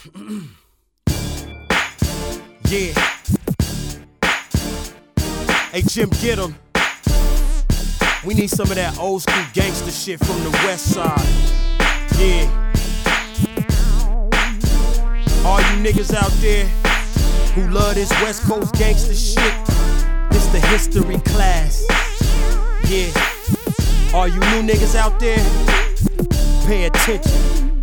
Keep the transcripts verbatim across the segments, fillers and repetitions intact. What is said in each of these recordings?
Yeah. Hey, Jim, get 'em. We need some of that old school gangster shit from the west side. Yeah. All you niggas out there who love this West Coast gangster shit, this the history class. Yeah. All you new niggas out there, pay attention.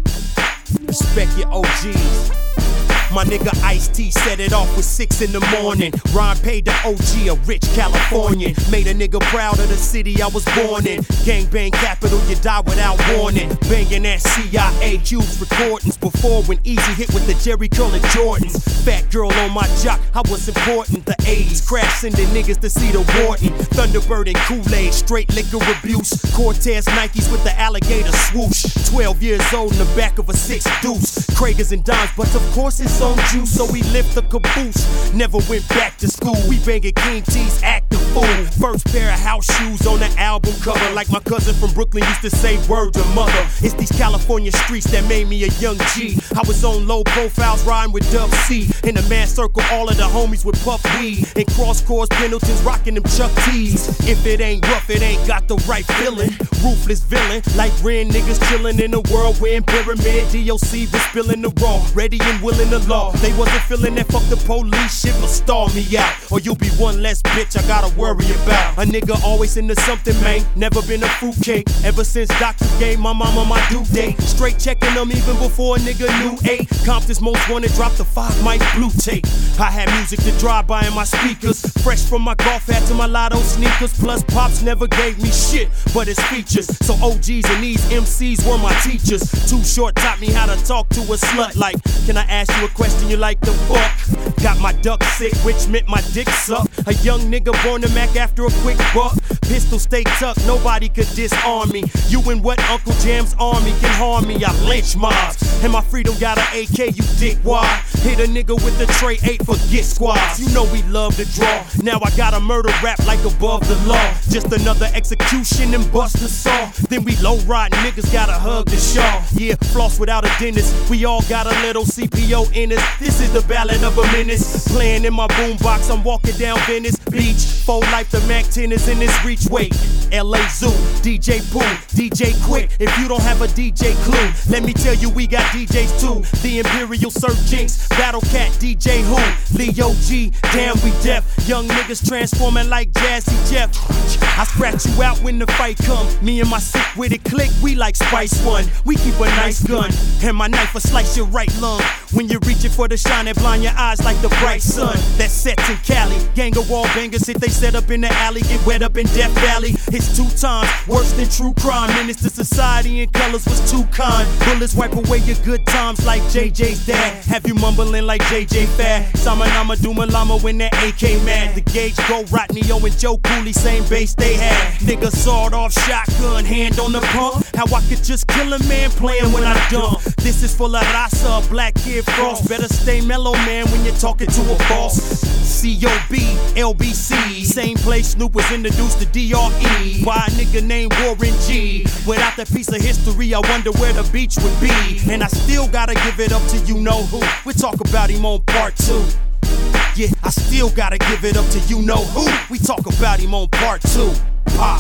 Respect your O Gs. My nigga Ice-T set it off with six in the morning. Ron paid the O G, a rich Californian. Made a nigga proud of the city I was born in. Gangbang capital, you die without warning. Banging that C I A Q's recordings before when Easy hit with the Jerry Curl and Jordans. Fat girl on my jock, I was important. The eighties, crash sending niggas to see the Wharton. Thunderbird and Kool-Aid, straight liquor abuse. Cortez Nikes with the alligator swoosh. Twelve years old in the back of a six deuce. Kragers and dimes, but of course it's on juice, so we lift the caboose. Never went back to school, we banging King T's, act the fool. First pair of house shoes on the album cover, like my cousin from Brooklyn used to say, word to mother. It's these California streets that made me a young G. I was on low profiles, riding with Dub C. In a man circle, all of the homies with puff weed. And cross course Pendletons, rocking them Chuck T's. If it ain't rough, it ain't got the right feeling. Ruthless villain, like red niggas chillin' in a whirlwind pyramid. D O C was spilling the raw, ready and willing to law. They wasn't feeling that fuck the police shit, but stall me out, or you'll be one less bitch I gotta worry about. A nigga always into something, man, never been a fruitcake. Ever since doctors gave my mama my due date, straight checking them even before a nigga knew eight. Compton's most wanted, dropped the five mic blue tape. I had music to drive by in my speakers, fresh from my golf hat to my lotto sneakers. Plus pops never gave me shit, but it's features. So O Gs and these M Cs were my teachers. Too Short taught me how to talk to a slut like, can I ask you a question you like to fuck? Got my duck sick, which meant my dick suck. A young nigga born to Mac after a quick buck. Pistol stay tucked, nobody could disarm me. You and what Uncle Jam's army can harm me. I lynch mobs, and my freedom got an A K, you dick wide. Hit a nigga with the tray eight for get squads. You know we love to draw. Now I got a murder rap like above the law. Just another execution and bust the saw. Then we low riding niggas gotta hug the shaw. Yeah, floss without a dentist. We all got a little C P O in us. This is the ballad of a menace. Playing in my boombox, I'm walking down Venice Beach. Full life, the Mac ten is in this reach. Wait, L A Zoo, D J Pooh, D J Quick. If you don't have a D J clue, let me tell you we got D Js too. The Imperial Sir Jinx, Battle Cat, D J Who, Leo G, damn we deaf. Young niggas transforming like Jazzy Jeff. I scratch you out when the fight come. Me and my sick with it click, we like Spice One. We keep a nice gun, and my knife will slice your right lung. When you're reaching for the shine and blind your eyes like the bright sun. That sets in Cali, gang of wall bangers. If they set up in the alley, get wet up in Death Valley. It's two times worse than true crime. Menace to society and colors was too kind. Bullets wipe away your good times like J J's dad. Have you mumbling like J J Fad? Sama Nama Duma Lama when that A K mad. The gauge go Rodney-O and Joe Cooley, same base they had. Nigga sawed off shotgun, hand on the pump. How I could just kill a man playing when I dump. This is for La Raza, Black Kid Frost. Better stay mellow, man, when you're talking to a boss. C O B, L B C, same place Snoop was introduced to D R E by a nigga named Warren G. Without that piece of history, I wonder where the beach would be. And I still gotta give it up to you know who. We'll talk about him on part two. Yeah, I still gotta give it up to you know who. We talk about him on part two. Pop.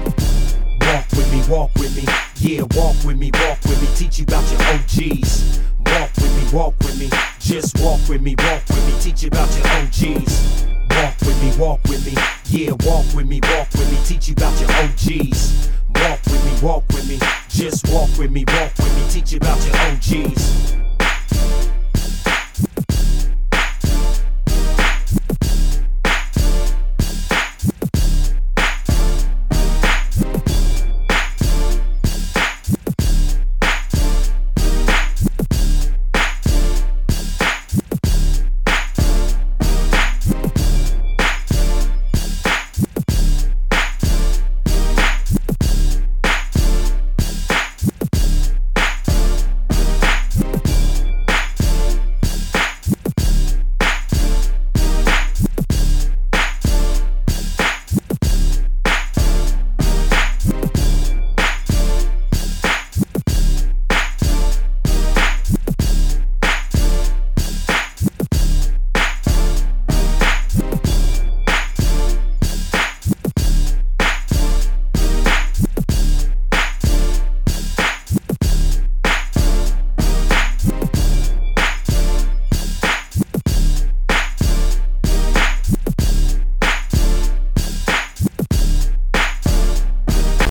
Walk with me, walk with me. Yeah, walk with me, walk with me. Teach you about your O Gs. Walk with me, walk with me. Just walk with me, walk with me. Teach you about your O Gs. Walk with me, walk with me. Yeah, walk with me, walk with me. Teach you about your O Gs. Walk with me, walk with me. Just walk with me, walk with me. Teach you about your O Gs.